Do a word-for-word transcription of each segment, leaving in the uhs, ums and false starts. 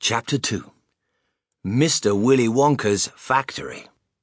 Chapter two. Mister Willy Wonka's Factory.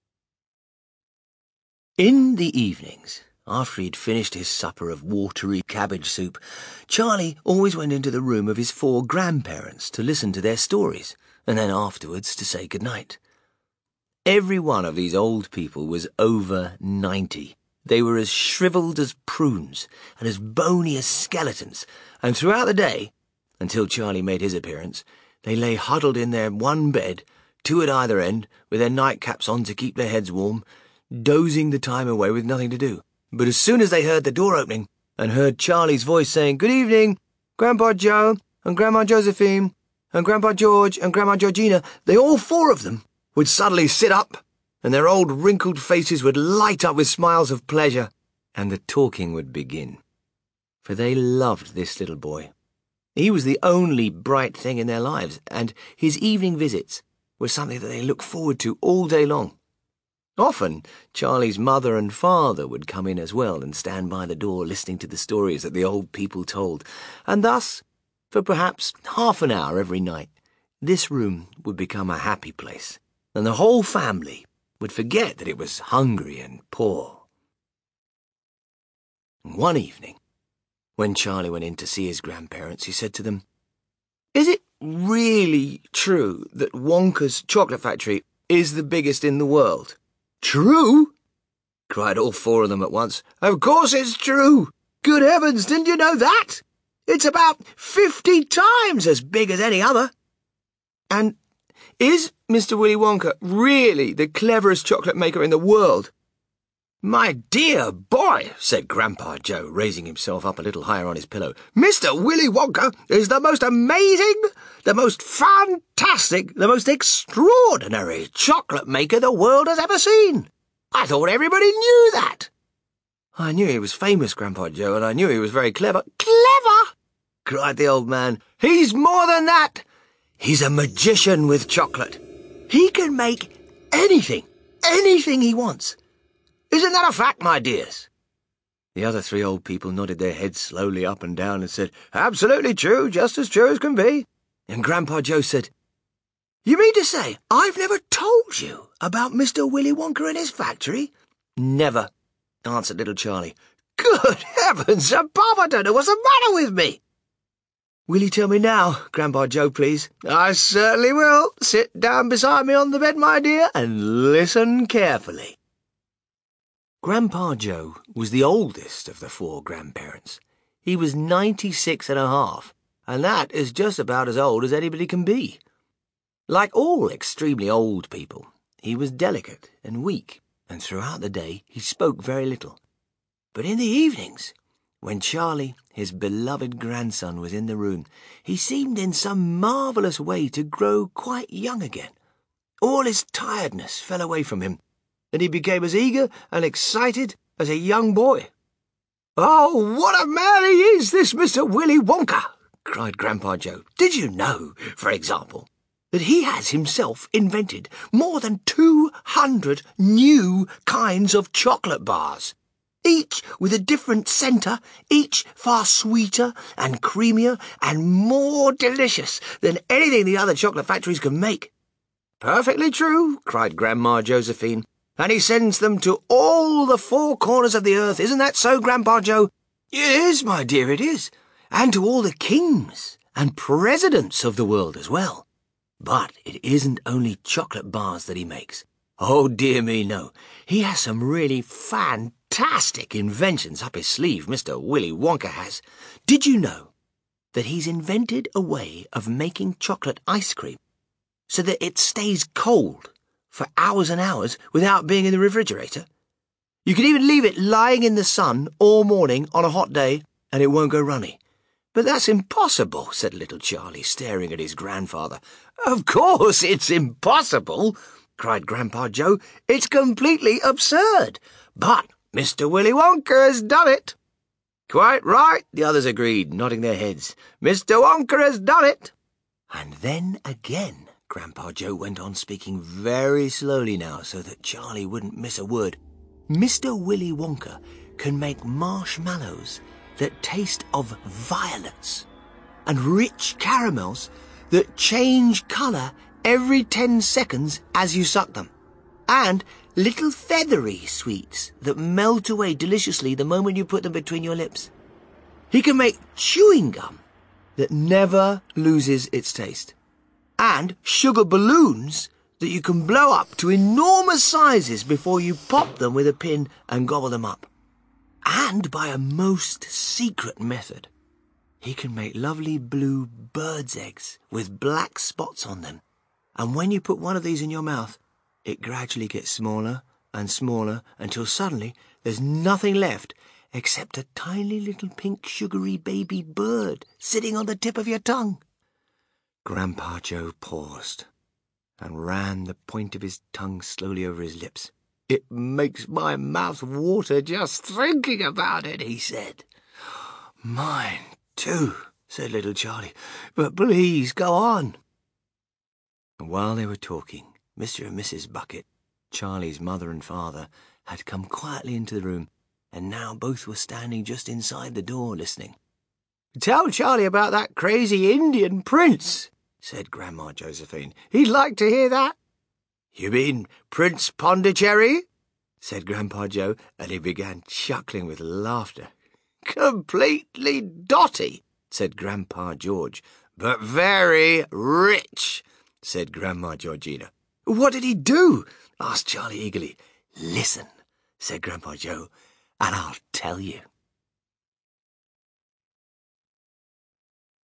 In the evenings, after he'd finished his supper of watery cabbage soup, Charlie always went into the room of his four grandparents to listen to their stories, and then afterwards to say goodnight. Every one of these old people was over ninety. They were as shrivelled as prunes, and as bony as skeletons, and throughout the day, until Charlie made his appearance, they lay huddled in their one bed, two at either end, with their nightcaps on to keep their heads warm, dozing the time away with nothing to do. But as soon as they heard the door opening, and heard Charlie's voice saying, "Good evening, Grandpa Joe, and Grandma Josephine, and Grandpa George, and Grandma Georgina," they all four of them would suddenly sit up, and their old wrinkled faces would light up with smiles of pleasure, and the talking would begin. For they loved this little boy. He was the only bright thing in their lives, and his evening visits were something that they looked forward to all day long. Often, Charlie's mother and father would come in as well and stand by the door listening to the stories that the old people told, and thus, for perhaps half an hour every night, this room would become a happy place, and the whole family would forget that it was hungry and poor. One evening, when Charlie went in to see his grandparents, he said to them, "Is it really true that Wonka's chocolate factory is the biggest in the world?" "True?" cried all four of them at once. "Of course it's true! Good heavens, didn't you know that? It's about fifty times as big as any other." "And is Mister Willy Wonka really the cleverest chocolate maker in the world?" "My dear boy," said Grandpa Joe, raising himself up a little higher on his pillow, "Mister Willy Wonka is the most amazing, the most fantastic, the most extraordinary chocolate maker the world has ever seen. I thought everybody knew that." "I knew he was famous, Grandpa Joe, and I knew he was very clever." "Clever?" cried the old man. "He's more than that. He's a magician with chocolate. He can make anything, anything he wants. Isn't that a fact, my dears?" The other three old people nodded their heads slowly up and down and said, "Absolutely true, just as true as can be." And Grandpa Joe said, "You mean to say I've never told you about Mister Willy Wonka and his factory?" "Never," answered little Charlie. "Good heavens above, I don't know what's the matter with me." "Will you tell me now, Grandpa Joe, please?" "I certainly will. Sit down beside me on the bed, my dear, and listen carefully." Grandpa Joe was the oldest of the four grandparents. He was ninety-six and a half, and that is just about as old as anybody can be. Like all extremely old people, he was delicate and weak, and throughout the day he spoke very little. But in the evenings, when Charlie, his beloved grandson, was in the room, he seemed in some marvellous way to grow quite young again. All his tiredness fell away from him, and he became as eager and excited as a young boy. "Oh, what a man he is, this Mister Willy Wonka!" cried Grandpa Joe. "Did you know, for example, that he has himself invented more than two hundred new kinds of chocolate bars, each with a different centre, each far sweeter and creamier and more delicious than anything the other chocolate factories can make?" "Perfectly true," cried Grandma Josephine. "And he sends them to all the four corners of the earth. Isn't that so, Grandpa Joe?" "It is, my dear, it is. And to all the kings and presidents of the world as well. But it isn't only chocolate bars that he makes. Oh, dear me, no. He has some really fantastic inventions up his sleeve, Mister Willy Wonka has. Did you know that he's invented a way of making chocolate ice cream so that it stays cold for hours and hours without being in the refrigerator? You can even leave it lying in the sun all morning on a hot day, and it won't go runny." "But that's impossible," said little Charlie, staring at his grandfather. "Of course it's impossible," cried Grandpa Joe. "It's completely absurd. But Mister Willy Wonka has done it." "Quite right," the others agreed, nodding their heads. "Mister Wonka has done it." And then again Grandpa Joe went on, speaking very slowly now so that Charlie wouldn't miss a word. "Mister Willy Wonka can make marshmallows that taste of violets, and rich caramels that change colour every ten seconds as you suck them, and little feathery sweets that melt away deliciously the moment you put them between your lips. He can make chewing gum that never loses its taste, and sugar balloons that you can blow up to enormous sizes before you pop them with a pin and gobble them up. And by a most secret method, he can make lovely blue birds' eggs with black spots on them. And when you put one of these in your mouth, it gradually gets smaller and smaller until suddenly there's nothing left except a tiny little pink sugary baby bird sitting on the tip of your tongue. Grandpa Joe paused and ran the point of his tongue slowly over his lips. "It makes my mouth water just thinking about it," he said. "Mine too," said little Charlie, "but please go on." And while they were talking, Mister and Missus Bucket, Charlie's mother and father, had come quietly into the room, and now both were standing just inside the door listening. "Tell Charlie about that crazy Indian prince," said Grandma Josephine. "He'd like to hear that." "You mean Prince Pondicherry?" said Grandpa Joe, and he began chuckling with laughter. "Completely dotty," said Grandpa George. "But very rich," said Grandma Georgina. "What did he do?" asked Charlie eagerly. "Listen," said Grandpa Joe, "and I'll tell you."